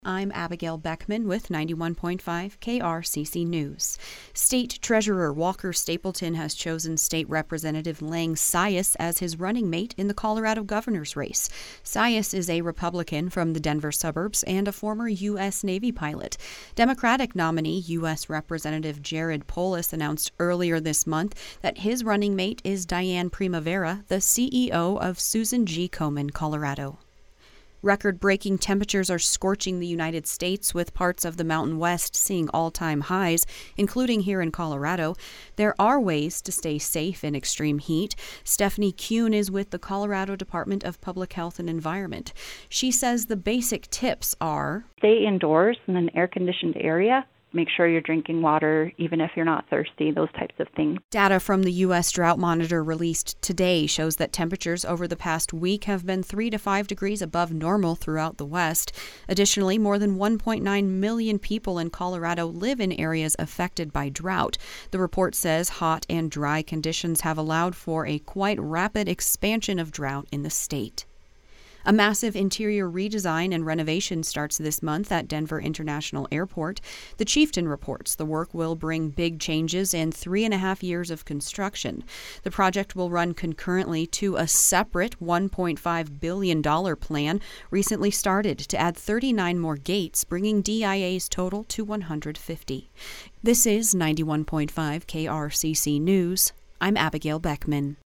I'm Abigail Beckman with 91.5 KRCC News. State Treasurer Walker Stapleton has chosen State Representative Lang Sias as his running mate in the Colorado governor's race. Sias is a Republican from the Denver suburbs and a former U.S. Navy pilot. Democratic nominee U.S. Representative Jared Polis announced earlier this month that his running mate is Diane Primavera, the CEO of Susan G. Komen, Colorado. Record-breaking temperatures are scorching the United States, with parts of the Mountain West seeing all-time highs, including here in Colorado. There are ways to stay safe in extreme heat. Stephanie Kuhn is with the Colorado Department of Public Health and Environment. She says the basic tips are: stay indoors in an air-conditioned area. Make sure you're drinking water, even if you're not thirsty, those types of things. Data from the U.S. Drought Monitor released today shows that temperatures over the past week have been 3 to 5 degrees above normal throughout the West. Additionally, more than 1.9 million people in Colorado live in areas affected by drought. The report says hot and dry conditions have allowed for a quite rapid expansion of drought in the state. A massive interior redesign and renovation starts this month at Denver International Airport. The Chieftain reports the work will bring big changes in 3.5 years of construction. The project will run concurrently to a separate $1.5 billion plan recently started to add 39 more gates, bringing DIA's total to 150. This is 91.5 KRCC News. I'm Abigail Beckman.